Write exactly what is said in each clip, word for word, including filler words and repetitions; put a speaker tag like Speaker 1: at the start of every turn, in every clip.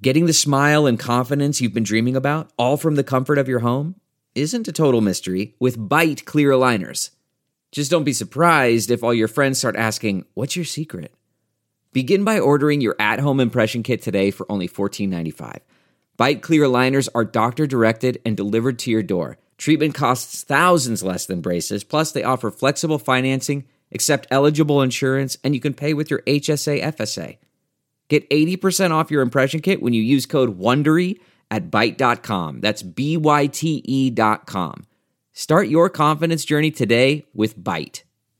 Speaker 1: Getting the smile and confidence you've been dreaming about, all from the comfort of your home, isn't a total mystery with Byte clear aligners. Just don't be surprised if all your friends start asking, "What's your secret?" Begin by ordering your at-home impression kit today for only fourteen ninety-five. Byte clear aligners are doctor-directed and delivered to your door. Treatment costs thousands less than braces, plus they offer flexible financing, accept eligible insurance, and you can pay with your H S A F S A. Get eighty percent off your impression kit when you use code WONDERY at byte dot com. That's B Y T E dot com. Start your confidence journey today with Byte.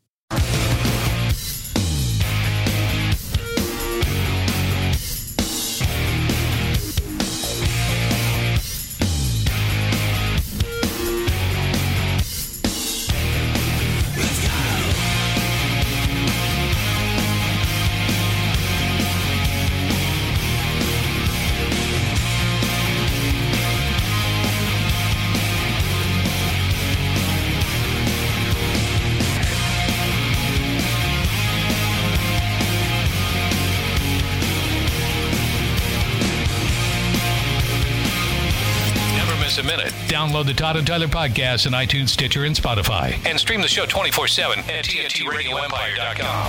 Speaker 2: A minute. Download the Todd and Tyler podcast on iTunes, Stitcher, and Spotify. And stream the show twenty-four seven at T N T radio empire dot com.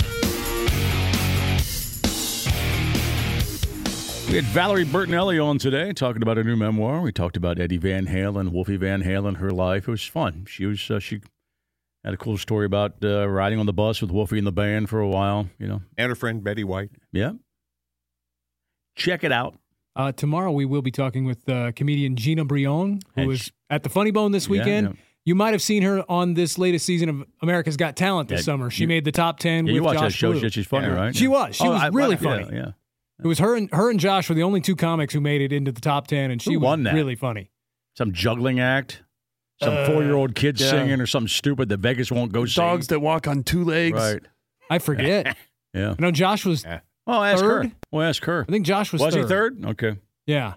Speaker 3: We had Valerie Bertinelli on today talking about her new memoir. We talked about Eddie Van Halen, Wolfie Van Halen, her life. It was fun. She was uh, she had a cool story about uh, riding on the bus with Wolfie in the band for a while, you know.
Speaker 4: And her friend Betty White.
Speaker 3: Yeah. Check it out.
Speaker 5: Uh, tomorrow we will be talking with uh, comedian Gina Brion, who
Speaker 3: And
Speaker 5: was
Speaker 3: she,
Speaker 5: at the Funny Bone this weekend.
Speaker 3: Yeah, yeah.
Speaker 5: You might have seen her on this latest season of America's Got Talent this
Speaker 3: Yeah,
Speaker 5: summer. She
Speaker 3: you,
Speaker 5: made the top ten
Speaker 3: yeah,
Speaker 5: with
Speaker 3: you watch
Speaker 5: Josh
Speaker 3: that show.
Speaker 5: Blue.
Speaker 3: She's funny,
Speaker 4: yeah.
Speaker 3: right?
Speaker 5: She
Speaker 3: yeah.
Speaker 5: was. She
Speaker 3: oh,
Speaker 5: was
Speaker 3: I,
Speaker 5: really
Speaker 3: I,
Speaker 5: funny.
Speaker 3: Yeah, yeah.
Speaker 5: It was her and her and Josh were the only two comics who made it into the top ten, and she
Speaker 3: Who
Speaker 5: was
Speaker 3: won that?
Speaker 5: really funny.
Speaker 3: Some juggling act. Some
Speaker 5: Uh,
Speaker 3: four-year-old kid
Speaker 6: yeah.
Speaker 3: singing or something stupid that Vegas won't go see.
Speaker 6: Dogs that walk on two legs.
Speaker 3: Right.
Speaker 5: I forget.
Speaker 3: Yeah.
Speaker 5: I know Josh was.
Speaker 4: Yeah.
Speaker 3: Oh, ask
Speaker 5: Third?
Speaker 3: her. Well, ask her.
Speaker 5: I think Josh was.
Speaker 3: Was
Speaker 5: third.
Speaker 3: he third? Okay.
Speaker 5: Yeah.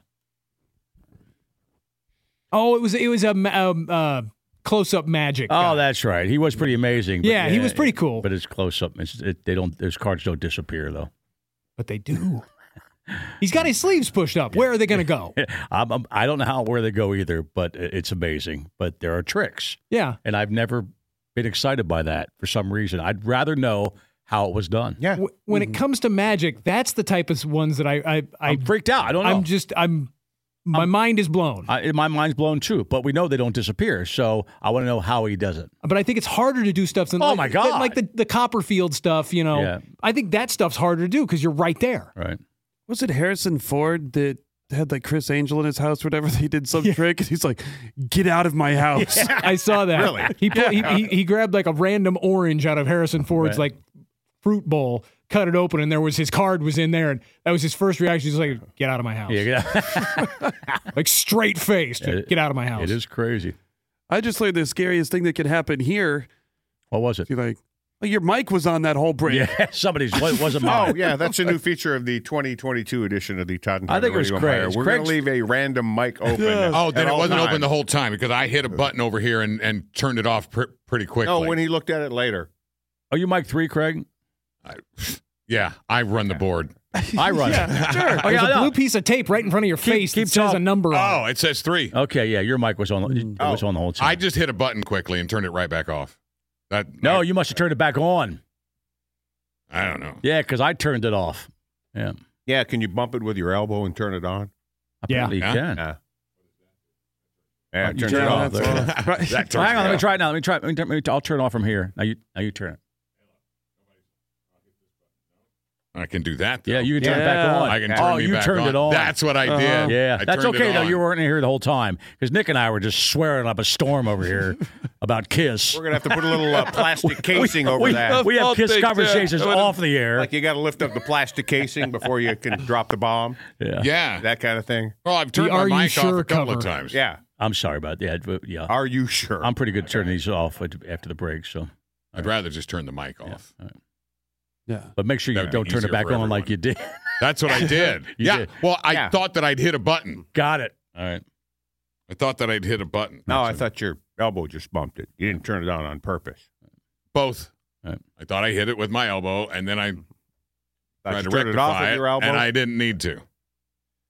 Speaker 5: Oh, it was it was a um, uh, close-up magic.
Speaker 3: Oh,
Speaker 5: guy.
Speaker 3: that's right. He was pretty amazing. but
Speaker 5: Yeah, he was pretty cool.
Speaker 3: But it's close up. It's, it, they don't. Those cards don't disappear though.
Speaker 5: But they do. He's got his sleeves pushed up. Where are they going to go?
Speaker 3: I'm, I'm, I don't know how where they go either, but it's amazing. But there are tricks,
Speaker 5: Yeah.
Speaker 3: and I've never been excited by that for some reason. I'd rather know how it was done.
Speaker 4: Yeah.
Speaker 5: W- When it comes to magic, that's the type of ones that I I, I
Speaker 3: I'm freaked out. I don't know.
Speaker 5: I'm just I'm my
Speaker 3: I'm-
Speaker 5: mind is blown.
Speaker 3: I, my mind's blown too. But we know they don't disappear, so I want to know how he does it.
Speaker 5: But I think it's harder to do stuff than
Speaker 3: Oh,
Speaker 5: like,
Speaker 3: my God.
Speaker 5: than like the the Copperfield stuff. You know,
Speaker 3: Yeah.
Speaker 5: I think that stuff's harder to do because you're right there.
Speaker 3: Right.
Speaker 6: Was it Harrison Ford that had like Chris Angel in his house or whatever? He did some trick and he's like, "Get out of my house."
Speaker 5: I saw that.
Speaker 4: Really?
Speaker 5: He, pulled, he he he grabbed like a random orange out of Harrison Ford's
Speaker 3: Right.
Speaker 5: like fruit bowl, cut it open, and there was his card was in there, and that was his first reaction. He's like, "Get out of my house!"
Speaker 3: Yeah. yeah.
Speaker 5: Like straight faced,
Speaker 3: Yeah, it-
Speaker 5: "Get out of my house!"
Speaker 3: It is crazy.
Speaker 6: I just learned the scariest thing that could happen here.
Speaker 3: What was it?
Speaker 6: You're like, oh, your mic was on that whole break.
Speaker 3: Yeah, somebody's. What wasn't mine?
Speaker 4: Oh, yeah, that's a new feature of the twenty twenty-two edition of the Todd and
Speaker 3: I
Speaker 4: Tyler
Speaker 3: think it was
Speaker 4: Radio
Speaker 3: Craig's.
Speaker 4: Empire. We're
Speaker 3: Craig's-
Speaker 4: going to leave a random mic open.
Speaker 6: Yeah.
Speaker 7: Oh, then
Speaker 4: at
Speaker 7: it
Speaker 4: all
Speaker 7: wasn't open
Speaker 4: times.
Speaker 7: the whole time because I hit a button over here and, and turned it off pr- pretty quickly.
Speaker 4: No, when he looked at it later.
Speaker 3: Are you Mike three, Craig?
Speaker 7: I, yeah, I run the board.
Speaker 3: I run it.
Speaker 5: Sure.
Speaker 3: Oh,
Speaker 5: There's
Speaker 3: yeah,
Speaker 5: a
Speaker 3: no.
Speaker 5: blue piece of tape right in front of your
Speaker 3: Keep-
Speaker 5: face
Speaker 3: keep
Speaker 5: that says a
Speaker 3: talking.
Speaker 5: number on
Speaker 7: Oh,
Speaker 5: it.
Speaker 7: it says three.
Speaker 3: Okay, yeah, your mic was on. It was
Speaker 4: Oh,
Speaker 3: on the whole time.
Speaker 7: I just hit a button quickly and turned it right back off. That
Speaker 3: no,
Speaker 7: I,
Speaker 3: you must have turned it back on.
Speaker 7: I don't know.
Speaker 3: Yeah, because I turned it off. Yeah,
Speaker 4: Yeah, can you bump it with your elbow and turn it on?
Speaker 3: apparently
Speaker 7: Yeah.
Speaker 3: you can.
Speaker 4: Yeah. Yeah,
Speaker 3: You
Speaker 4: turn
Speaker 3: turn
Speaker 4: it
Speaker 3: it
Speaker 4: off.
Speaker 3: off.
Speaker 4: There.
Speaker 6: Right.
Speaker 7: That
Speaker 3: Well, hang on, let me
Speaker 7: turns
Speaker 3: try it now. Let me try. Let me, let me, I'll turn it off from here. Now you, now you turn it.
Speaker 7: I can do that. Though.
Speaker 3: Yeah, you can turn it
Speaker 6: Yeah.
Speaker 3: back on.
Speaker 7: I can turn
Speaker 3: oh,
Speaker 7: me
Speaker 3: you
Speaker 7: back
Speaker 3: turned
Speaker 7: on.
Speaker 3: it on.
Speaker 7: That's what I
Speaker 6: Uh-huh.
Speaker 7: did.
Speaker 3: Yeah,
Speaker 7: I
Speaker 3: that's
Speaker 7: turned
Speaker 3: okay
Speaker 7: it
Speaker 3: though.
Speaker 7: on.
Speaker 3: You weren't here the whole time because Nick and I were just swearing up a storm over here about Kiss.
Speaker 4: We're going to have to put a little uh, plastic casing over
Speaker 3: we,
Speaker 4: that.
Speaker 3: we have
Speaker 6: I'll
Speaker 3: Kiss
Speaker 6: take that.
Speaker 3: conversations
Speaker 6: I would've-
Speaker 3: off the air.
Speaker 4: Like you got to lift up the plastic casing before you can drop the bomb.
Speaker 3: yeah.
Speaker 7: Yeah.
Speaker 4: That kind of thing.
Speaker 7: Well, I've turned
Speaker 5: The
Speaker 7: my
Speaker 5: Are You
Speaker 7: mic off
Speaker 5: Sure
Speaker 7: a couple
Speaker 5: cover.
Speaker 7: of times.
Speaker 4: Yeah.
Speaker 3: I'm sorry about that. but Yeah,
Speaker 4: Are you sure?
Speaker 3: I'm pretty good at turning these off after the break. So,
Speaker 7: I'd rather just turn the mic
Speaker 3: yeah.
Speaker 7: off.
Speaker 3: All right.
Speaker 6: Yeah.
Speaker 3: But make sure you
Speaker 7: That'd be
Speaker 3: don't turn it
Speaker 7: easier
Speaker 3: back
Speaker 7: for
Speaker 3: on like
Speaker 7: everyone.
Speaker 3: you did.
Speaker 7: That's what I did.
Speaker 3: You
Speaker 7: yeah.
Speaker 3: did.
Speaker 7: Well, I
Speaker 4: Yeah.
Speaker 7: thought that I'd hit a button.
Speaker 3: Got it. All right.
Speaker 7: I thought that I'd hit a button.
Speaker 4: No, I thought your elbow just bumped it. You didn't turn it on on purpose.
Speaker 7: Both.
Speaker 3: Right.
Speaker 7: I thought I hit it with my elbow, and then I
Speaker 4: Thought
Speaker 7: tried
Speaker 4: you
Speaker 7: to
Speaker 4: turned
Speaker 7: rectify
Speaker 4: it off with
Speaker 7: it,
Speaker 4: your elbow.
Speaker 7: and I didn't need to.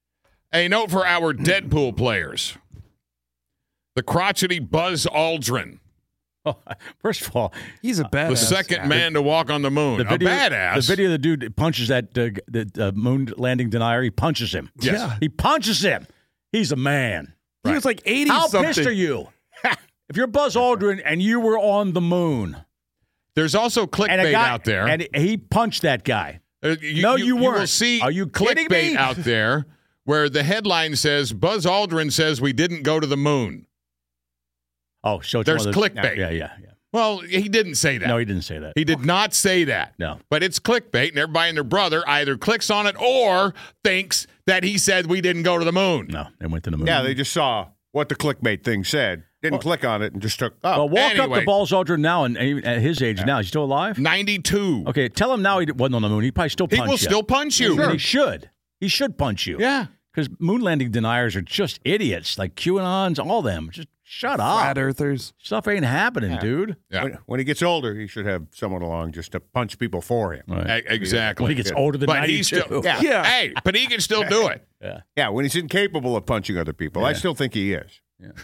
Speaker 7: A note for our Deadpool players. The crotchety Buzz Aldrin,
Speaker 3: Oh, first of all,
Speaker 6: He's a badass.
Speaker 7: the second man to walk on the moon.
Speaker 3: the video,
Speaker 7: a badass.
Speaker 3: the video of the dude that punches that uh, the uh, moon landing denier. He punches him.
Speaker 7: Yes.
Speaker 6: Yeah.
Speaker 3: He punches him. He's a man.
Speaker 6: He was like eighty
Speaker 3: How
Speaker 6: something.
Speaker 3: pissed are you? If you're Buzz Aldrin and you were on the moon,
Speaker 7: There's also
Speaker 3: and a
Speaker 7: clickbait
Speaker 3: guy,
Speaker 7: out there.
Speaker 3: and he punched that guy.
Speaker 7: Uh, you,
Speaker 3: No, you
Speaker 7: will
Speaker 3: weren't.
Speaker 7: see
Speaker 3: Are you kidding
Speaker 7: clickbait
Speaker 3: me?
Speaker 7: out there where the headline says, Buzz Aldrin says we didn't go to the moon.
Speaker 3: Oh, so it's
Speaker 7: There's
Speaker 3: one of those-
Speaker 7: clickbait.
Speaker 3: Yeah, yeah, yeah.
Speaker 7: Well, he didn't say that.
Speaker 3: No, he didn't say that.
Speaker 7: He did not say that.
Speaker 3: No.
Speaker 7: But it's clickbait, and everybody and their brother either clicks on it or thinks that he said we didn't go to the moon.
Speaker 3: No, they went to the moon.
Speaker 4: Yeah, they just saw what the clickbait thing said. Didn't click on it and just took up.
Speaker 3: Well, walk up
Speaker 7: Anyway.
Speaker 3: to Buzz Aldrin now, and and at his age now, he's still alive.
Speaker 7: ninety-two.
Speaker 3: Okay, tell him now he wasn't on the moon. He probably still
Speaker 7: He
Speaker 3: punch
Speaker 7: will
Speaker 3: you.
Speaker 7: still punch you.
Speaker 3: And he should. He should punch you.
Speaker 7: Yeah.
Speaker 3: Because moon landing deniers are just idiots, like QAnons, all them. Just shut up.
Speaker 6: Flat earthers.
Speaker 3: Stuff ain't happening, dude.
Speaker 7: Yeah.
Speaker 4: When, when he gets older, he should have someone along just to punch people for him.
Speaker 3: Right.
Speaker 7: E- Exactly.
Speaker 3: When he gets older than
Speaker 7: but
Speaker 3: ninety-two.
Speaker 7: he's still,
Speaker 4: Yeah.
Speaker 6: Yeah.
Speaker 7: Hey, but he can still do it.
Speaker 3: Yeah.
Speaker 4: Yeah, when he's incapable of punching other people. I
Speaker 3: Yeah.
Speaker 4: still think he is.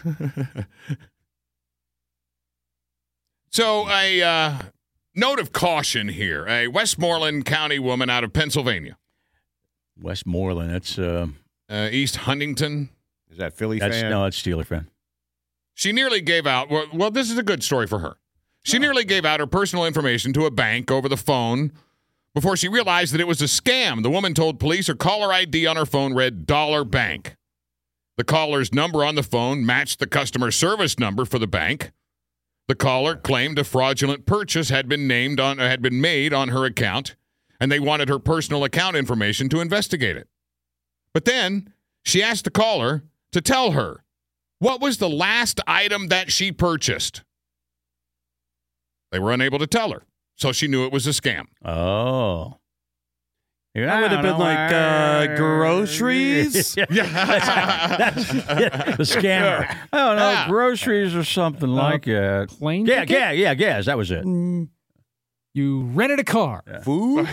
Speaker 7: So a uh, note of caution here. A Westmoreland County woman out of Pennsylvania,
Speaker 3: Westmoreland, that's uh,
Speaker 7: uh, East Huntington.
Speaker 4: Is that Philly
Speaker 3: that's
Speaker 4: fan?
Speaker 3: no, that's Steeler fan.
Speaker 7: She nearly gave out, well, well, this is a good story for her. She nearly gave out her personal information to a bank over the phone before she realized that it was a scam. The woman told police her caller I D on her phone read Dollar Bank. The caller's number on the phone matched the customer service number for the bank. The caller claimed a fraudulent purchase had been named on had been made on her account, and they wanted her personal account information to investigate it. But then she asked the caller to tell her what was the last item that she purchased. They were unable to tell her, so she knew it was a scam.
Speaker 3: Oh.
Speaker 6: That would have been like uh, groceries.
Speaker 3: yeah. That's, yeah, the scammer. I don't know,
Speaker 7: Yeah.
Speaker 3: groceries or something like that.
Speaker 5: Plane
Speaker 3: Yeah,
Speaker 5: ticket?
Speaker 3: yeah, yeah, gas. That was it.
Speaker 6: Mm,
Speaker 5: You rented a car.
Speaker 4: Food?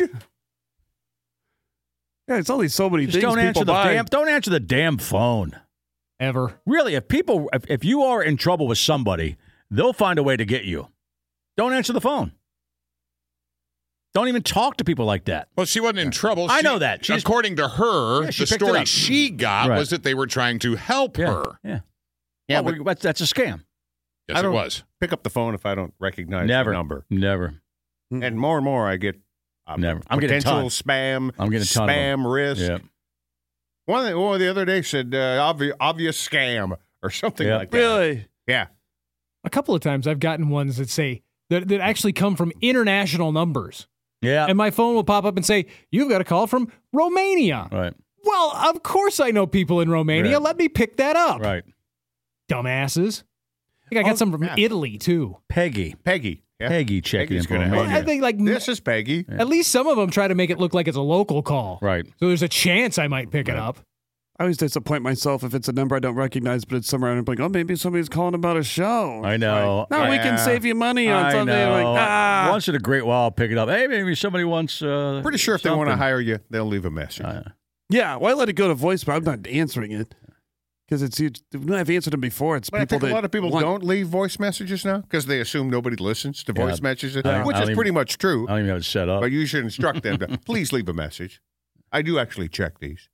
Speaker 6: yeah, it's only so many
Speaker 3: Just
Speaker 6: things
Speaker 3: don't
Speaker 6: people
Speaker 3: answer the
Speaker 6: buy.
Speaker 3: damn. Don't answer the damn phone.
Speaker 5: Ever.
Speaker 3: Really, if people, if, if you are in trouble with somebody, they'll find a way to get you. Don't answer the phone. Don't even talk to people like that.
Speaker 7: Well, she wasn't in trouble.
Speaker 3: I
Speaker 7: She-
Speaker 3: know that. She's-
Speaker 7: according to her,
Speaker 3: Yeah, she
Speaker 7: the
Speaker 3: picked it
Speaker 7: story
Speaker 3: up.
Speaker 7: she got
Speaker 3: Right.
Speaker 7: was that they were trying to help
Speaker 3: Yeah,
Speaker 7: her.
Speaker 3: yeah, yeah.
Speaker 4: Well,
Speaker 3: well, that's, that's a scam.
Speaker 7: Yes,
Speaker 4: I
Speaker 7: it
Speaker 4: don't-
Speaker 7: was.
Speaker 4: Pick up the phone if I don't recognize
Speaker 3: Never,
Speaker 4: the number.
Speaker 3: never.
Speaker 4: And more and more I get um,
Speaker 3: Never. I'm getting a
Speaker 4: potential
Speaker 3: ton.
Speaker 4: spam,
Speaker 3: I'm getting a ton of them.
Speaker 4: spam risk.
Speaker 3: Yeah,
Speaker 4: One, the- one the other day said uh, obvious, obvious scam or something
Speaker 3: Yeah.
Speaker 4: like that.
Speaker 6: Really?
Speaker 4: Yeah.
Speaker 5: A couple of times I've gotten ones that say that, that actually come from international numbers.
Speaker 3: yeah.
Speaker 5: And my phone will pop up and say, "You've got a call from Romania."
Speaker 3: Right,
Speaker 5: Well, of course I know people in Romania.
Speaker 3: Right.
Speaker 5: Let me pick that up.
Speaker 3: right.
Speaker 5: Dumbasses. I think I got
Speaker 4: Oh,
Speaker 5: some from
Speaker 4: yeah.
Speaker 5: Italy too.
Speaker 3: Peggy,
Speaker 4: Peggy. Yeah.
Speaker 3: Peggy checking in
Speaker 4: Peggy's
Speaker 3: for
Speaker 4: gonna
Speaker 3: me.
Speaker 4: help
Speaker 5: Well, I think like m-
Speaker 4: This is Peggy.
Speaker 5: at least some of them try to make it look like it's a local call.
Speaker 3: Right.
Speaker 5: So there's a chance I might pick it up.
Speaker 6: I always disappoint myself if it's a number I don't recognize, but it's somewhere and I'm like, oh, maybe somebody's calling about a show.
Speaker 3: I know.
Speaker 6: No, we can
Speaker 4: Yeah.
Speaker 6: save you money on
Speaker 3: I
Speaker 6: something.
Speaker 3: know.
Speaker 6: Like, ah.
Speaker 3: Once in a great while, I'll pick it up. Hey, maybe somebody wants. Uh,
Speaker 4: Pretty sure if they want to
Speaker 3: something.
Speaker 4: hire you, they'll leave a message.
Speaker 3: Uh,
Speaker 6: Yeah, why let it go to voicemail? I'm not answering it. Because it's, you, I've answered them before. It's
Speaker 4: But I
Speaker 6: people
Speaker 4: think a
Speaker 6: that
Speaker 4: lot of people
Speaker 6: want-
Speaker 4: don't leave voice messages now because they assume nobody listens to
Speaker 3: Yeah.
Speaker 4: voice messages,
Speaker 3: I don't-
Speaker 4: which
Speaker 3: I
Speaker 4: is
Speaker 3: don't
Speaker 4: pretty
Speaker 3: even-
Speaker 4: much true.
Speaker 3: I don't even have it set up.
Speaker 4: But you should instruct them to please leave a message. I do actually check these.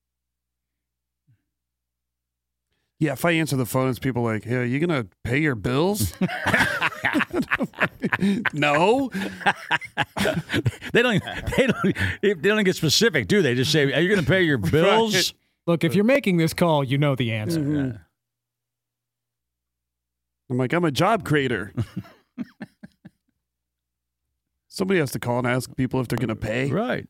Speaker 6: Yeah, if I answer the phone, it's people like, hey, are you going to pay your bills? No.
Speaker 3: They don't. They don't. They don't get specific, do they? Just say, "Are you going to pay your bills?"
Speaker 6: Right.
Speaker 5: Look, if you're making this call, you know the answer.
Speaker 6: Mhm. I'm like, I'm a job creator. Somebody has to call and ask people if they're going to pay.
Speaker 3: Right.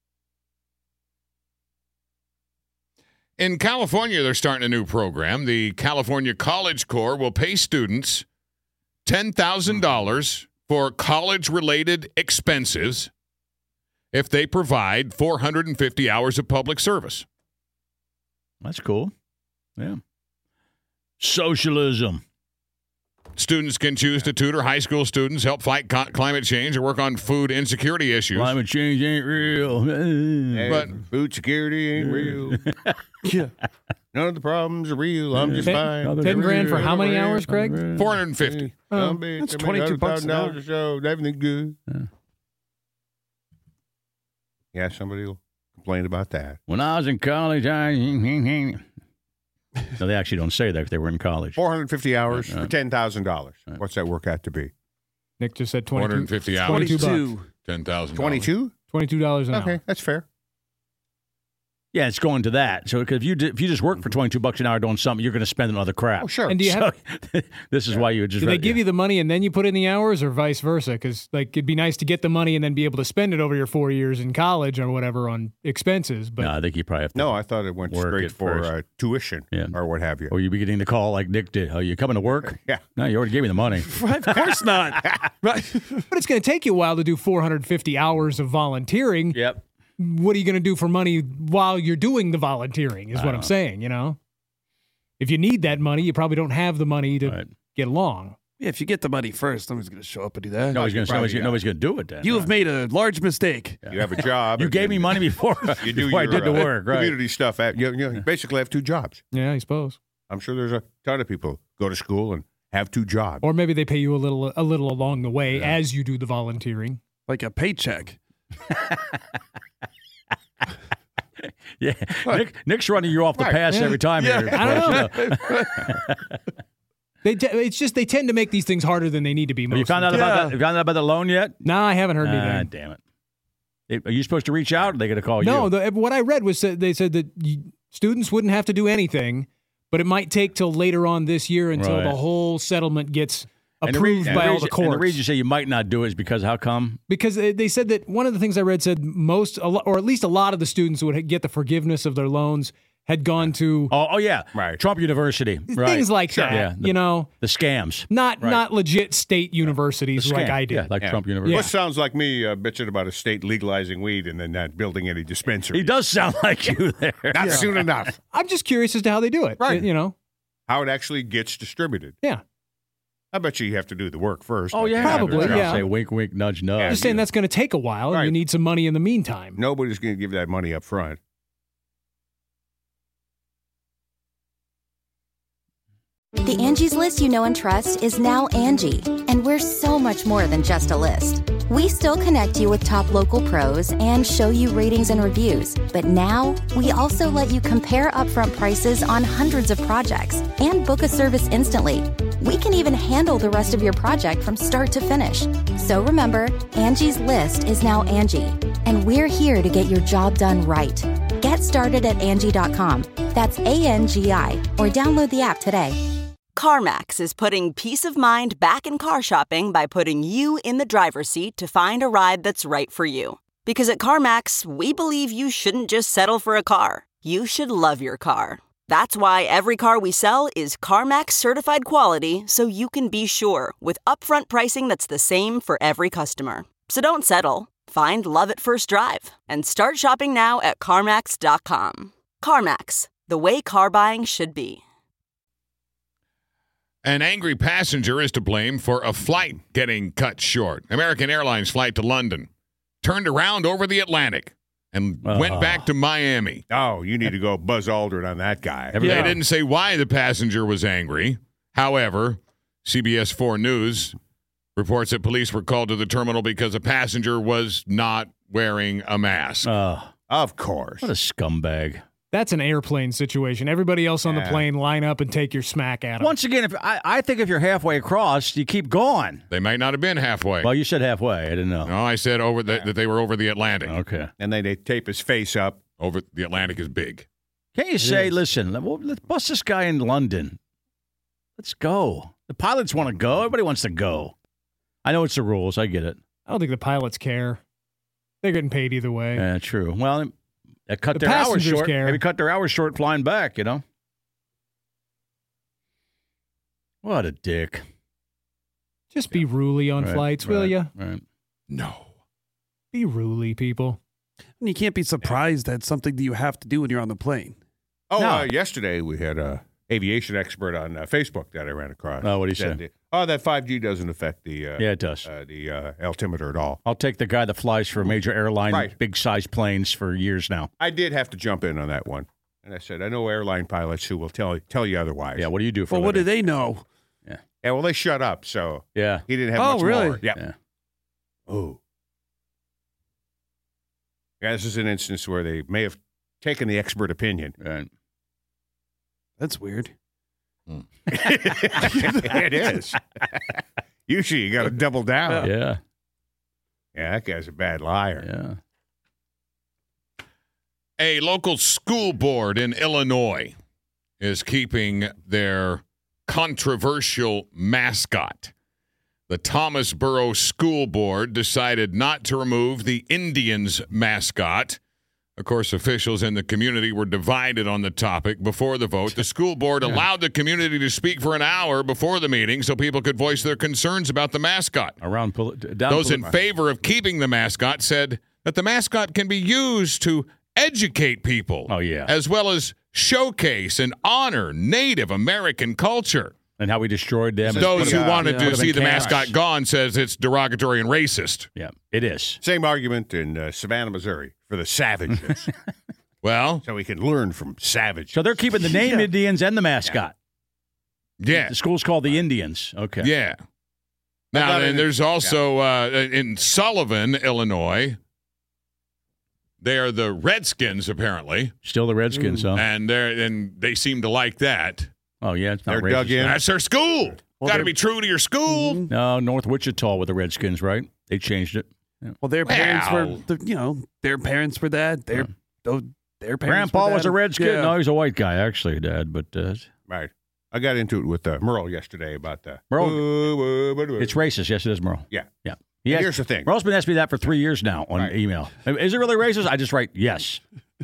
Speaker 7: In California, they're starting a new program. The California College Corps will pay students ten thousand dollars for college-related expenses if they provide four hundred fifty hours of public service.
Speaker 3: That's cool. Yeah. Socialism.
Speaker 7: Students can choose to tutor high school students, help fight co- climate change, or work on food insecurity issues.
Speaker 3: Climate change ain't real.
Speaker 7: But
Speaker 4: food security ain't real.
Speaker 6: Yeah.
Speaker 4: None of the problems are real. I'm just
Speaker 5: Ten-
Speaker 4: fine.
Speaker 5: ten grand for how many hours, Craig?
Speaker 7: four hundred fifty.
Speaker 4: Oh,
Speaker 6: that's twenty-two bucks an hour.
Speaker 4: a show. Everything good.
Speaker 3: Yeah.
Speaker 4: Yeah, somebody will complain about that.
Speaker 3: When I was in college, I. No, they actually don't say that if they were in college.
Speaker 4: four hundred fifty hours
Speaker 3: Right, right.
Speaker 4: for ten thousand dollars.
Speaker 3: Right.
Speaker 4: What's that work out to be?
Speaker 5: Nick just said
Speaker 7: four
Speaker 5: twenty-two.
Speaker 7: hundred fifty hours.
Speaker 5: twenty-two bucks.
Speaker 6: twenty-two.
Speaker 7: ten thousand.
Speaker 4: twenty-two?
Speaker 5: twenty-two dollars an
Speaker 4: Okay,
Speaker 5: hour.
Speaker 4: that's fair.
Speaker 3: Yeah, it's going to that. So if you if you just work for twenty-two bucks an hour doing something, you're going to spend on other crap.
Speaker 4: Oh, sure.
Speaker 5: And do you
Speaker 3: So,
Speaker 5: have?
Speaker 3: this is why you would just.
Speaker 5: Do they
Speaker 3: rather-
Speaker 5: give you the money and then you put in the hours, or vice versa? Because like it'd be nice to get the money and then be able to spend it over your four years in college or whatever on expenses. But
Speaker 3: No, I think you probably have to.
Speaker 4: No, I thought it went
Speaker 3: Work
Speaker 4: straight
Speaker 3: it
Speaker 4: for
Speaker 3: first.
Speaker 4: uh, tuition
Speaker 3: Yeah.
Speaker 4: or what have you.
Speaker 3: Or you be getting the call like Nick did. Oh, you coming to work?
Speaker 4: Yeah.
Speaker 3: No, you already gave me the money.
Speaker 6: Right, of course not. Right.
Speaker 5: but it's going to take you a while to do four hundred fifty hours of volunteering.
Speaker 3: Yep.
Speaker 5: What are you going to do for money while you're doing the volunteering? Is what I'm saying. You know, if you need that money, you probably don't have the money to
Speaker 3: Right.
Speaker 5: get along.
Speaker 6: Yeah, if you get the money first, nobody's going to show up and do that.
Speaker 3: Nobody's going to
Speaker 4: probably
Speaker 3: nobody's,
Speaker 4: got-
Speaker 3: nobody's going to do it then.
Speaker 6: You have made a large mistake.
Speaker 4: You have a job.
Speaker 3: You
Speaker 4: and
Speaker 3: gave me
Speaker 4: then
Speaker 3: money before,
Speaker 4: You do
Speaker 3: before I
Speaker 4: your,
Speaker 3: did the
Speaker 4: uh,
Speaker 3: work, right?
Speaker 4: community stuff. At, you, you basically have two jobs.
Speaker 5: Yeah, I suppose.
Speaker 4: I'm sure there's a ton of people go to school and have two jobs.
Speaker 5: Or maybe they pay you a little a little along the way as you do the volunteering.
Speaker 6: Like a paycheck.
Speaker 3: Yeah, Nick, Nick's running you off the
Speaker 4: Right.
Speaker 3: pass
Speaker 5: Yeah.
Speaker 3: every time.
Speaker 6: Yeah.
Speaker 3: here.
Speaker 5: I don't They te- it's just they tend to make these things harder than they need to be.
Speaker 3: Have
Speaker 5: Most
Speaker 3: you found
Speaker 5: of
Speaker 3: out
Speaker 5: the time.
Speaker 3: about
Speaker 6: Yeah.
Speaker 3: that? Have you found out about the loan yet?
Speaker 5: No, I haven't heard
Speaker 3: Ah,
Speaker 5: anything.
Speaker 3: damn it. It- Are you supposed to reach out, or are they going to call
Speaker 5: No,
Speaker 3: you?
Speaker 5: the, what I read was that they said that you, students wouldn't have to do anything, but it might take till later on this year until
Speaker 3: Right.
Speaker 5: the whole settlement gets
Speaker 3: And the
Speaker 5: approved
Speaker 3: rea-
Speaker 5: by
Speaker 3: and
Speaker 5: all
Speaker 3: reason-
Speaker 5: the courts.
Speaker 3: And the reason you say you might not do it is because how come?
Speaker 5: Because they they said that one of the things I read said most, a lo- or at least a lot of the students who would get the forgiveness of their loans had gone to
Speaker 3: Oh, oh yeah,
Speaker 4: Right.
Speaker 3: Trump University, right?
Speaker 5: things like that.
Speaker 3: Yeah, the-
Speaker 5: you know,
Speaker 3: The scams,
Speaker 5: not
Speaker 3: Right.
Speaker 5: not legit state universities
Speaker 3: The
Speaker 5: like
Speaker 3: scam.
Speaker 5: I did.
Speaker 3: Yeah, like
Speaker 4: Yeah.
Speaker 3: Trump University.
Speaker 4: Which sounds like me uh, bitching about a state legalizing weed and then not building any dispensaries.
Speaker 3: He does sound like you there.
Speaker 4: Not soon enough.
Speaker 5: I'm just curious as to how they do it.
Speaker 4: Right.
Speaker 5: You know,
Speaker 4: How it actually gets distributed.
Speaker 5: yeah.
Speaker 4: I bet you you have to do the work first.
Speaker 3: Oh
Speaker 4: like
Speaker 3: yeah,
Speaker 4: you have to
Speaker 5: Probably,
Speaker 4: do.
Speaker 5: yeah.
Speaker 3: Say wink, wink, nudge, nudge.
Speaker 5: I'm just saying that's going to take a while. and You
Speaker 4: Right.
Speaker 5: need some money in the meantime.
Speaker 4: Nobody's going to give that money up front.
Speaker 8: The Angie's List you know and trust is now Angie, and we're so much more than just a list. We still connect you with top local pros and show you ratings and reviews, but now we also let you compare upfront prices on hundreds of projects and book a service instantly. We can even handle the rest of your project from start to finish. So remember, Angie's List is now Angie, and we're here to get your job done right. Get started at Angie dot com. That's A N G I, or download the app today.
Speaker 9: CarMax is putting peace of mind back in car shopping by putting you in the driver's seat to find a ride that's right for you. Because at CarMax, we believe you shouldn't just settle for a car. You should love your car. That's why every car we sell is CarMax certified quality, so you can be sure with upfront pricing that's the same for every customer. So don't settle. Find love at first drive and start shopping now at CarMax dot com. CarMax, the way car buying should be.
Speaker 7: An angry passenger is to blame for a flight getting cut short. American Airlines flight to London turned around over the Atlantic and
Speaker 3: Uh.
Speaker 7: went back to Miami.
Speaker 4: Oh, you need to go Buzz Aldrin on that guy.
Speaker 3: Every-
Speaker 7: They
Speaker 3: Yeah.
Speaker 7: didn't say why the passenger was angry. However, C B S four News reports that police were called to the terminal because a passenger was not wearing a mask.
Speaker 3: Uh,
Speaker 4: Of course.
Speaker 3: what a scumbag.
Speaker 5: That's an airplane situation. Everybody else on the
Speaker 4: Yeah.
Speaker 5: plane line up and take your smack at them.
Speaker 3: Once again, if I, I think if you're halfway across, you keep going.
Speaker 7: They might not have been halfway.
Speaker 3: Well, you said halfway. I didn't know.
Speaker 7: No, I said over the, that they were over the Atlantic.
Speaker 3: Okay.
Speaker 4: And then they tape his face up.
Speaker 7: Over the Atlantic is big.
Speaker 3: Can't you say, listen, let- well, let's bust this guy in London. Let's go. The pilots want to go. Everybody wants to go. I know it's the rules. I get it.
Speaker 5: I don't think the pilots care. They're getting paid either way.
Speaker 3: Yeah, true. Well, they cut
Speaker 5: The
Speaker 3: their hours
Speaker 5: passengers
Speaker 3: short.
Speaker 5: care.
Speaker 3: Maybe cut their hours short flying back, you know? What a dick.
Speaker 5: Just be ruly on
Speaker 3: Right,
Speaker 5: flights, will
Speaker 3: right,
Speaker 5: you?
Speaker 3: Right.
Speaker 7: No.
Speaker 5: Be ruly, people.
Speaker 6: And you can't be surprised at something that you have to do when you're on the plane.
Speaker 4: Oh,
Speaker 3: No.
Speaker 4: uh, yesterday we had a aviation expert on uh, Facebook that I ran across.
Speaker 3: Oh, what'd he
Speaker 4: Said
Speaker 3: say?
Speaker 4: that- Oh, that five G doesn't affect the uh,
Speaker 3: Yeah, it does.
Speaker 4: uh, the uh, altimeter at all.
Speaker 3: I'll take the guy that flies for a major airline,
Speaker 4: Right.
Speaker 3: big size planes for years now.
Speaker 4: I did have to jump in on that one, and I said, I know airline pilots who will tell tell you otherwise.
Speaker 3: Yeah, what do you do for
Speaker 6: Well,
Speaker 3: a
Speaker 6: what do
Speaker 3: living?
Speaker 6: they know?
Speaker 4: Yeah, well, they shut up, so
Speaker 3: Yeah.
Speaker 4: he didn't have
Speaker 6: Oh,
Speaker 4: much
Speaker 6: really?
Speaker 4: more. Yep.
Speaker 3: Yeah.
Speaker 4: Oh. Yeah, this is an instance where they may have taken the expert opinion.
Speaker 3: Right.
Speaker 6: That's weird.
Speaker 4: It is. Usually you got to double down.
Speaker 3: Yeah.
Speaker 4: Yeah, that guy's a bad liar.
Speaker 3: Yeah.
Speaker 7: A local school board in Illinois is keeping their controversial mascot. The Thomasboro School Board decided not to remove the Indians mascot. Of course, officials in the community were divided on the topic before the vote. The school board allowed the community to speak for an hour before the meeting so people could voice their concerns about the mascot.
Speaker 3: Around poli- down
Speaker 7: Those
Speaker 3: poli-
Speaker 7: in favor of keeping the mascot said that the mascot can be used to educate people.
Speaker 3: Oh, yeah.
Speaker 7: As well as showcase and honor Native American culture.
Speaker 3: and how we destroyed them.
Speaker 7: Those who
Speaker 4: Yeah.
Speaker 7: wanted
Speaker 3: Yeah.
Speaker 7: to see the
Speaker 3: Would've been
Speaker 7: mascot
Speaker 3: chaos.
Speaker 7: gone says it's derogatory and racist.
Speaker 3: Yeah, it is.
Speaker 4: Same argument in uh, Savannah, Missouri for the savages.
Speaker 7: Well,
Speaker 4: so we can learn from savages.
Speaker 3: So they're keeping the name Indians and the mascot.
Speaker 7: yeah.
Speaker 3: The school's called the Indians. Okay.
Speaker 7: Yeah. Now,
Speaker 4: got
Speaker 7: then
Speaker 4: it.
Speaker 7: there's also uh, in Sullivan, Illinois, they are the Redskins, apparently.
Speaker 3: Still the Redskins, huh?
Speaker 7: And they're and they seem to like that.
Speaker 3: Oh, yeah. It's not
Speaker 4: They're
Speaker 3: racist.
Speaker 4: dug in.
Speaker 7: That's their school.
Speaker 6: Well,
Speaker 7: Got to
Speaker 6: they're-
Speaker 7: be true to your school.
Speaker 3: No, North Wichita with the Redskins, right? They changed it.
Speaker 6: Well, their parents
Speaker 7: Well.
Speaker 6: were, the, you know, their parents were that. Their, those, their parents
Speaker 3: Grandpa
Speaker 6: were
Speaker 3: was
Speaker 6: that.
Speaker 3: a Redskin.
Speaker 6: Yeah.
Speaker 3: No, he's a white guy, actually, Dad. But uh,
Speaker 4: Right. I got into it with uh, Merle yesterday about the.
Speaker 3: Merle-
Speaker 4: Uh, uh, uh, uh,
Speaker 3: it's racist. Yes, it is, Merle.
Speaker 4: Yeah.
Speaker 3: Yeah.
Speaker 4: And
Speaker 3: Yes.
Speaker 4: here's the thing.
Speaker 3: Merle's been asking me that for three years now on
Speaker 4: Right.
Speaker 3: email. Is it really racist? I just write yes.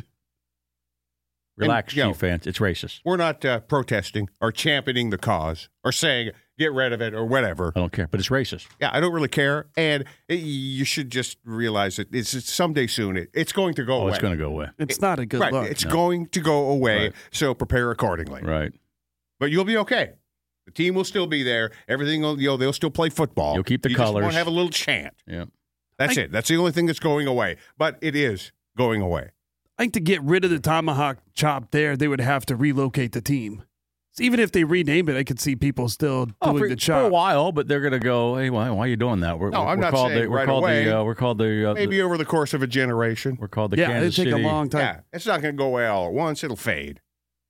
Speaker 3: Relax,
Speaker 4: And, you know,
Speaker 3: Chief fans. It's racist.
Speaker 4: We're not uh, protesting or championing the cause or saying get rid of it or whatever.
Speaker 3: I don't care, but it's racist.
Speaker 4: Yeah, I don't really care. And it, you should just realize that it's, it's someday soon. It, it's going to go
Speaker 3: Oh,
Speaker 4: away.
Speaker 3: it's going to go away.
Speaker 6: It's not a good
Speaker 4: right.
Speaker 6: look.
Speaker 4: It's
Speaker 3: No.
Speaker 4: going to go away.
Speaker 3: Right.
Speaker 4: So prepare accordingly.
Speaker 3: Right.
Speaker 4: But you'll be okay. The team will still be there. Everything will, you know, they'll still play football.
Speaker 3: You'll keep the
Speaker 4: you just
Speaker 3: colors.
Speaker 4: won't have a little chant.
Speaker 3: Yeah.
Speaker 4: That's
Speaker 6: I-
Speaker 4: it. That's the only thing that's going away. But it is going away.
Speaker 6: I think to get rid of the tomahawk chop there, they would have to relocate the team. So even if they rename it, I could see people still doing
Speaker 3: Oh, for,
Speaker 6: the
Speaker 3: for a
Speaker 6: chop.
Speaker 3: while, but they're going to go, hey, why, why are you doing that? We're,
Speaker 4: No,
Speaker 3: we're,
Speaker 4: I'm
Speaker 3: we're
Speaker 4: not
Speaker 3: called
Speaker 4: saying
Speaker 3: the, we're
Speaker 4: right
Speaker 3: called
Speaker 4: away.
Speaker 3: the, uh, we're called the, uh,
Speaker 4: Maybe over the course of a generation.
Speaker 3: we're called the
Speaker 6: Yeah,
Speaker 3: Kansas
Speaker 6: it'd take
Speaker 3: City.
Speaker 6: a long time.
Speaker 4: Yeah, it's not going to go away all at once. It'll fade.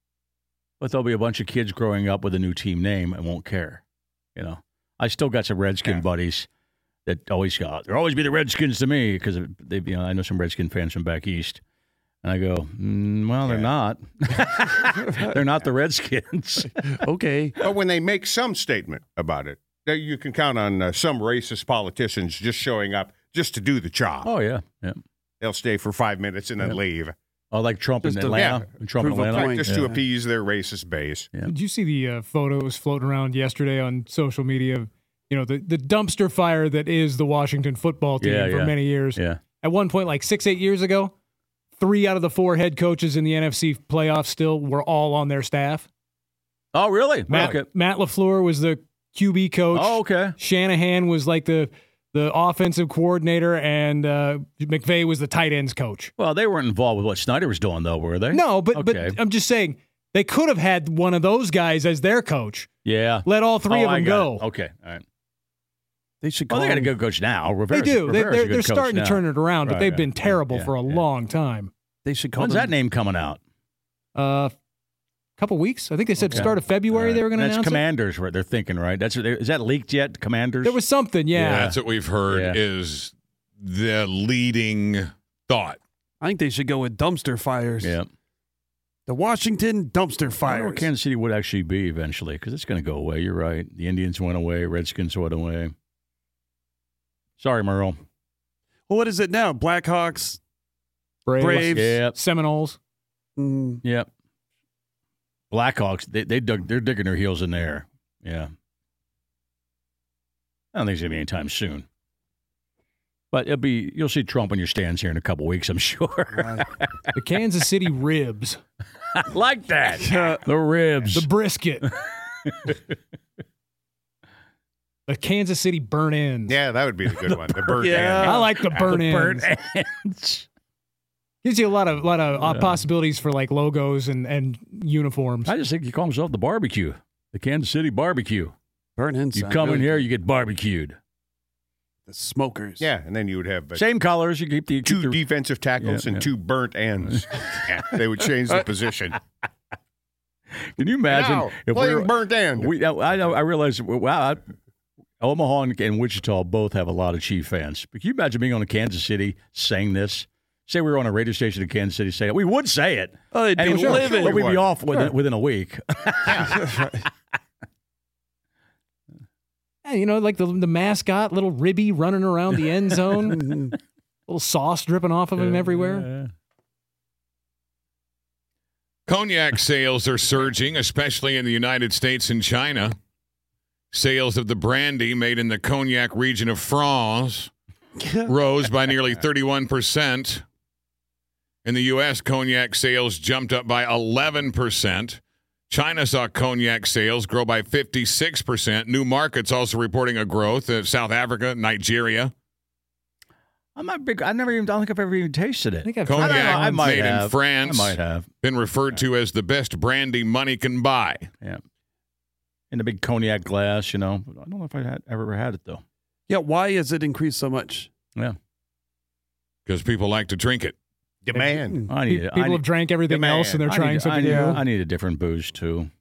Speaker 3: But there'll be a bunch of kids growing up with a new team name and won't care. You know, I still got some Redskin
Speaker 4: Yeah.
Speaker 3: buddies that always got, there'll always be the Redskins to me because they, you know, I know some Redskin fans from back east. And I go, mm, well, they're not. They're not the Redskins.
Speaker 6: Okay.
Speaker 4: But when they make some statement about it, then you can count on uh, some racist politicians just showing up just to do the job.
Speaker 3: Oh, yeah. Yeah.
Speaker 4: They'll stay for five minutes and then
Speaker 3: Yeah.
Speaker 4: leave.
Speaker 3: Oh, like Trump
Speaker 6: Just
Speaker 3: in
Speaker 6: to-
Speaker 3: Atlanta. Trump in
Speaker 6: prove a
Speaker 3: Atlanta.
Speaker 6: point.
Speaker 4: Just
Speaker 3: yeah.
Speaker 4: to appease their racist base.
Speaker 3: Yeah.
Speaker 5: Did you see the uh, photos floating around yesterday on social media of, you know, the, the dumpster fire that is the Washington football team
Speaker 3: Yeah,
Speaker 5: for
Speaker 3: yeah.
Speaker 5: many years?
Speaker 3: Yeah.
Speaker 5: At one point, like six, eight years ago, three out of the four head coaches in the N F C playoffs still were all on their staff.
Speaker 3: Oh, really?
Speaker 5: Matt,
Speaker 3: Okay.
Speaker 5: Matt LaFleur was the Q B coach.
Speaker 3: Oh, okay.
Speaker 5: Shanahan was like the the offensive coordinator, and uh, McVay was the tight ends coach.
Speaker 3: Well, they weren't involved with what Snyder was doing, though, were they?
Speaker 5: No, but
Speaker 3: Okay.
Speaker 5: but I'm just saying they could have had one of those guys as their coach.
Speaker 3: Yeah.
Speaker 5: Let all three
Speaker 3: Oh,
Speaker 5: of
Speaker 3: I
Speaker 5: them
Speaker 3: got
Speaker 5: go.
Speaker 3: it. Okay. All right.
Speaker 6: They should
Speaker 3: Well,
Speaker 6: call
Speaker 3: they got a
Speaker 6: him-
Speaker 3: good coach now.
Speaker 5: They
Speaker 3: Rivera's,
Speaker 5: do. They,
Speaker 3: Rivera's a
Speaker 5: they're
Speaker 3: good
Speaker 5: they're
Speaker 3: coach
Speaker 5: starting
Speaker 3: now.
Speaker 5: to turn it around, but
Speaker 3: Right,
Speaker 5: they've
Speaker 3: right.
Speaker 5: been terrible
Speaker 3: Yeah,
Speaker 5: for a
Speaker 3: yeah.
Speaker 5: long time.
Speaker 6: They should call
Speaker 3: When's
Speaker 6: them-
Speaker 3: that name coming out?
Speaker 5: Uh, couple weeks. I think they said
Speaker 3: Okay.
Speaker 5: start of February
Speaker 3: All right.
Speaker 5: they were going to
Speaker 3: That's
Speaker 5: announce it.
Speaker 3: Commanders, right? They're thinking, right? That's is that leaked yet? Commanders.
Speaker 5: There was something, yeah.
Speaker 7: That's what we've heard
Speaker 3: Yeah.
Speaker 7: is the leading thought.
Speaker 6: I think they should go with dumpster fires.
Speaker 3: Yeah.
Speaker 6: The Washington dumpster
Speaker 3: I wonder
Speaker 6: fires.
Speaker 3: what Kansas City would actually be eventually, because it's going to go away. You're right. The Indians went away. Redskins went away. Sorry, Merle.
Speaker 6: Well, what is it now? Blackhawks.
Speaker 5: Braves,
Speaker 6: Braves.
Speaker 3: Yep.
Speaker 5: Seminoles.
Speaker 6: Mm,
Speaker 3: Yep. Blackhawks. They they dug. They're digging their heels in there. Yeah. I don't think it's gonna be anytime soon. But it'll be. You'll see Trump in your stands here in a couple weeks, I'm sure.
Speaker 5: The Kansas City Ribs.
Speaker 3: I like that. The ribs.
Speaker 5: The brisket. The Kansas City burn ends.
Speaker 4: Yeah, that would be the good one. The burnt
Speaker 6: Yeah.
Speaker 4: ends.
Speaker 5: I like the burn
Speaker 3: The
Speaker 5: ends.
Speaker 3: burnt ends.
Speaker 5: Gives you a lot of lot of uh, possibilities for like logos and, and uniforms.
Speaker 3: I just think you call himself the barbecue, the Kansas City barbecue.
Speaker 6: Burn ends.
Speaker 3: You come in here, you get barbecued.
Speaker 6: The smokers.
Speaker 4: Yeah, and then you would have uh,
Speaker 3: Same colors. You keep the keep
Speaker 4: two
Speaker 3: the-
Speaker 4: defensive tackles
Speaker 3: Yeah,
Speaker 4: and
Speaker 3: yeah.
Speaker 4: two burnt ends. Yeah, they would change the position.
Speaker 3: Can you imagine
Speaker 4: Now,
Speaker 3: if we
Speaker 4: playing
Speaker 3: were,
Speaker 4: burnt end.
Speaker 3: we? I know. I realize. Wow. I, Omaha and, and Wichita both have a lot of Chief fans. But can you imagine being on a Kansas City saying this? Say we were on a radio station in Kansas City saying it. We would say it.
Speaker 6: Oh, they'd
Speaker 3: And
Speaker 6: be
Speaker 3: it would-
Speaker 6: livid.
Speaker 3: but we'd be
Speaker 4: Sure.
Speaker 3: off within, within a week.
Speaker 5: Yeah, you know, like the the mascot, little Ribby running around the end zone, little sauce dripping off of him everywhere.
Speaker 7: Cognac sales are surging, especially in the United States and China. Sales of the brandy made in the Cognac region of France rose by nearly thirty-one percent. In the U S, Cognac sales jumped up by eleven percent. China saw Cognac sales grow by fifty-six percent. New markets also reporting a growth of South Africa, Nigeria.
Speaker 3: I'm not big. I never even. I don't think I've ever even tasted
Speaker 5: I
Speaker 3: it.
Speaker 5: think I've
Speaker 7: Cognac
Speaker 5: tried
Speaker 3: I,
Speaker 5: that
Speaker 3: I
Speaker 5: once.
Speaker 3: might
Speaker 7: made
Speaker 3: have.
Speaker 7: in France.
Speaker 3: I might have.
Speaker 7: Been referred to as the best brandy money can buy.
Speaker 3: Yeah. In a big cognac glass, you know. I don't know if I had ever had it though.
Speaker 6: Yeah, why has it increased so much?
Speaker 3: Yeah.
Speaker 7: Because people like to drink it.
Speaker 4: Demand.
Speaker 3: I
Speaker 5: Pe-
Speaker 3: need. it.
Speaker 5: People
Speaker 3: I need,
Speaker 5: have drank everything
Speaker 4: Demand.
Speaker 5: else and they're
Speaker 3: I
Speaker 5: trying
Speaker 3: need,
Speaker 5: something
Speaker 3: I need,
Speaker 5: new.
Speaker 3: I need a different booze too.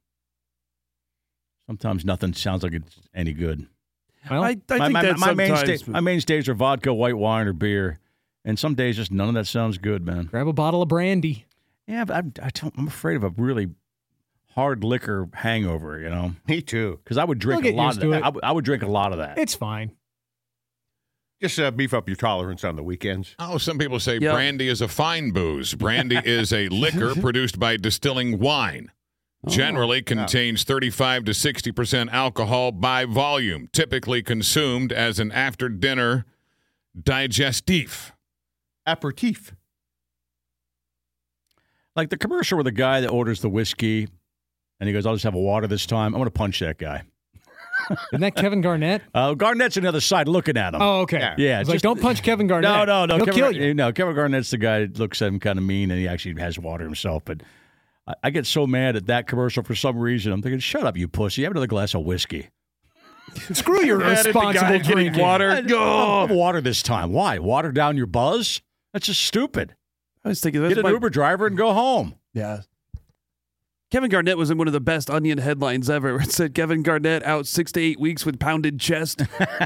Speaker 3: Sometimes nothing sounds like it's any good.
Speaker 5: Well,
Speaker 6: I, I
Speaker 3: my,
Speaker 6: think
Speaker 3: my,
Speaker 6: that
Speaker 3: my,
Speaker 6: sometimes.
Speaker 3: mainstay, my mainstays are vodka, white wine, or beer, and some days just none of that sounds good, man.
Speaker 5: grab a bottle of brandy.
Speaker 3: Yeah, but I'm, I don't, I'm afraid of a really hard liquor hangover, you know,
Speaker 4: Me too.
Speaker 3: because I would drink
Speaker 5: You'll
Speaker 3: a
Speaker 5: get
Speaker 3: lot
Speaker 5: used
Speaker 3: of
Speaker 5: to
Speaker 3: that.
Speaker 5: it.
Speaker 3: I, would- I would drink a lot of that.
Speaker 5: It's fine.
Speaker 4: Just uh, beef up your tolerance on the weekends.
Speaker 7: Oh, some people say
Speaker 6: Yeah.
Speaker 7: brandy is a fine booze. Brandy is a liquor produced by distilling wine. Generally contains thirty-five to sixty percent alcohol by volume, typically consumed as an after-dinner digestif.
Speaker 4: Aperitif.
Speaker 3: Like the commercial where the guy that orders the whiskey and he goes, I'll just have a water this time. I'm going to punch that guy.
Speaker 5: Isn't that Kevin Garnett?
Speaker 3: Uh, Garnett's on the other side looking at him.
Speaker 5: Oh, okay.
Speaker 4: Yeah.
Speaker 3: Yeah,
Speaker 5: It's like,
Speaker 3: just-
Speaker 5: don't punch Kevin Garnett.
Speaker 3: No, no, no.
Speaker 5: He'll
Speaker 3: Kevin,
Speaker 5: kill
Speaker 3: Gar-
Speaker 5: you.
Speaker 3: No, Kevin Garnett's the guy that looks at him kind of mean, and he actually has water himself. But I, I get so mad at that commercial for some reason. I'm thinking, shut up, you pussy. Have another glass of whiskey.
Speaker 5: Screw your
Speaker 6: Mad at the guy
Speaker 5: responsible
Speaker 6: getting
Speaker 5: drinking.
Speaker 6: water.
Speaker 3: I- I'll have water this time. Why? Water down your buzz? That's just stupid.
Speaker 6: I was thinking,
Speaker 3: Get
Speaker 6: that's
Speaker 3: an
Speaker 6: my-
Speaker 3: Uber driver and go home.
Speaker 6: Yeah. Kevin Garnett was in one of the best Onion headlines ever. It said Kevin Garnett out six to eight weeks with pounded chest.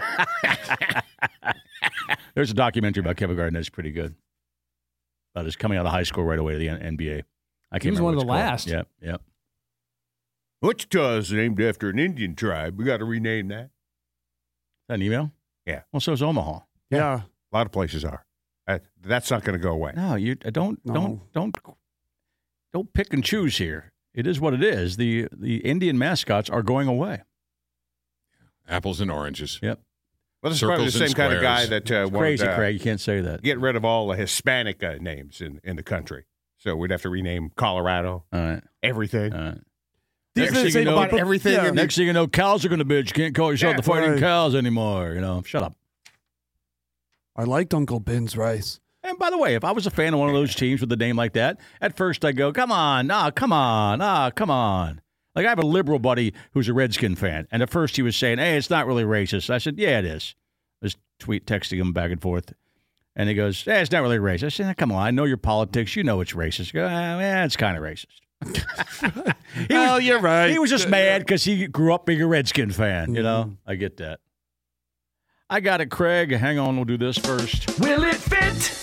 Speaker 3: There's a documentary about Kevin Garnett. It's pretty good. About his coming out of high school right away to the N- N B A. I can't
Speaker 5: He was
Speaker 3: remember
Speaker 5: one of
Speaker 3: what
Speaker 5: the
Speaker 3: it's called.
Speaker 5: last.
Speaker 3: Yep, yep.
Speaker 4: Wichita is named after an Indian tribe. We got to rename that.
Speaker 3: Is that an email?
Speaker 4: Yeah.
Speaker 3: Well, so is Omaha.
Speaker 6: Yeah.
Speaker 4: A lot of places are. That, that's not going to go away.
Speaker 3: No, you uh, don't
Speaker 6: No.
Speaker 3: don't don't don't pick and choose here. It is what it is. The the Indian mascots are going away.
Speaker 7: Apples and oranges.
Speaker 3: Yep.
Speaker 4: Well, this is probably the
Speaker 7: Circles
Speaker 4: same
Speaker 7: and
Speaker 4: kind of guy
Speaker 7: squares.
Speaker 4: that uh, wanted
Speaker 3: Crazy,
Speaker 4: to
Speaker 3: Craig. You can't say that.
Speaker 4: get rid of all the Hispanic uh, names in, in the country. So we'd have to rename Colorado,
Speaker 3: All right.
Speaker 4: everything.
Speaker 3: All right.
Speaker 6: These
Speaker 3: Next
Speaker 6: are the
Speaker 3: thing
Speaker 6: same
Speaker 3: you know-
Speaker 6: people-
Speaker 4: everything
Speaker 6: yeah.
Speaker 4: in the-
Speaker 3: Next thing you know, cows are going to bitch. You can't call yourself
Speaker 4: Yeah,
Speaker 3: the Fighting
Speaker 6: right.
Speaker 3: Cows anymore. You know, shut up.
Speaker 6: I liked Uncle Ben's rice.
Speaker 3: And by the way, if I was a fan of one of those teams with a name like that, at first I go, come on, ah, come on, ah, come on. Like I have a liberal buddy who's a Redskin fan, and at first he was saying, hey, it's not really racist. I said, yeah, it is. I was tweet texting him back and forth. And he goes, hey, it's not really racist. I said, come on, I know your politics. You know it's racist. I go, ah, yeah, it's kind of racist. he
Speaker 6: Oh,
Speaker 3: was,
Speaker 6: you're right.
Speaker 3: He was just mad because he grew up being a Redskin fan. You know, I get that. I got it, Craig. Hang on, we'll do this first.
Speaker 10: Will it fit?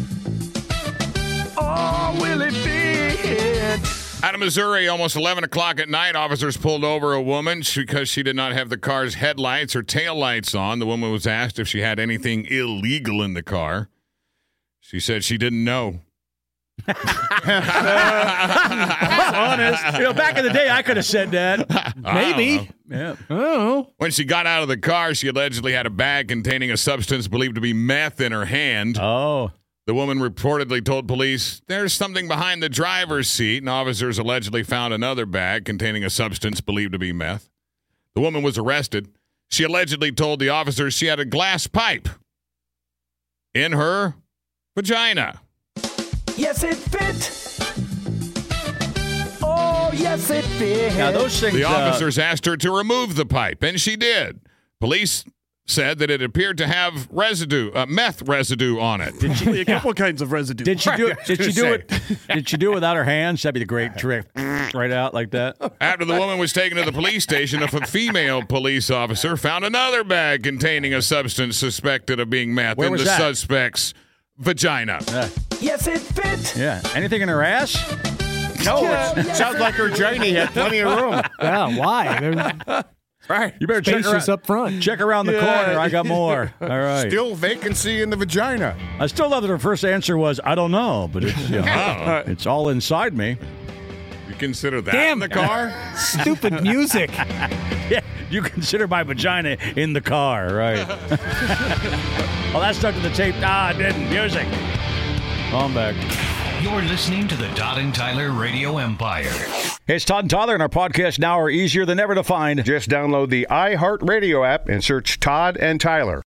Speaker 10: Or will it fit?
Speaker 7: Out of Missouri, almost eleven o'clock at night, officers pulled over a woman because she did not have the car's headlights or taillights on. The woman was asked if she had anything illegal in the car. She said she didn't know.
Speaker 3: Honest. You know, back in the day, I could have said that.
Speaker 5: Maybe.
Speaker 3: Yeah.
Speaker 5: Oh.
Speaker 7: When she got out of the car, she allegedly had a bag containing a substance believed to be meth in her hand.
Speaker 3: Oh.
Speaker 7: The woman reportedly told police, there's something behind the driver's seat, and officers allegedly found another bag containing a substance believed to be meth. The woman was arrested. She allegedly told the officers she had a glass pipe in her vagina.
Speaker 10: Yes, it fit. Oh, yes, it fit.
Speaker 3: Now, those things.
Speaker 7: The
Speaker 3: uh,
Speaker 7: officers asked her to remove the pipe, and she did. Police said that it appeared to have residue, uh, meth residue on it.
Speaker 6: Did she, a couple kinds of residue.
Speaker 3: Did she do it? Did she do
Speaker 4: say.
Speaker 3: it? Did she do it without her hands? That'd be the great trick. Right out like that.
Speaker 7: After the woman was taken to the police station, a female police officer found another bag containing a substance suspected of being meth
Speaker 3: Where
Speaker 7: in
Speaker 3: was
Speaker 7: the
Speaker 3: that?
Speaker 7: suspect's vagina.
Speaker 3: Yeah.
Speaker 10: Yes, it fit.
Speaker 3: Yeah. Anything in her ass?
Speaker 4: No, it sounds like her Janie had plenty of room.
Speaker 5: Yeah, why? They're
Speaker 4: Right.
Speaker 3: You better check
Speaker 5: spacious
Speaker 3: around,
Speaker 5: up front.
Speaker 3: check around the
Speaker 4: Yeah.
Speaker 3: corner. I got more. All right.
Speaker 4: Still vacancy in the vagina.
Speaker 3: I still love that her first answer was, I don't know, but it's, you know,
Speaker 7: Oh,
Speaker 3: it's all inside me.
Speaker 7: you consider that
Speaker 5: Damn.
Speaker 7: in the car?
Speaker 5: Stupid music.
Speaker 3: Yeah, you consider my vagina in the car, right? Well, that stuck to the tape. Ah, it didn't. Music. I'm back.
Speaker 2: You're listening to the Todd and Tyler Radio Empire.
Speaker 3: Hey, it's Todd and Tyler, and our podcasts now are easier than ever to find.
Speaker 4: Just download the iHeartRadio app and search Todd and Tyler.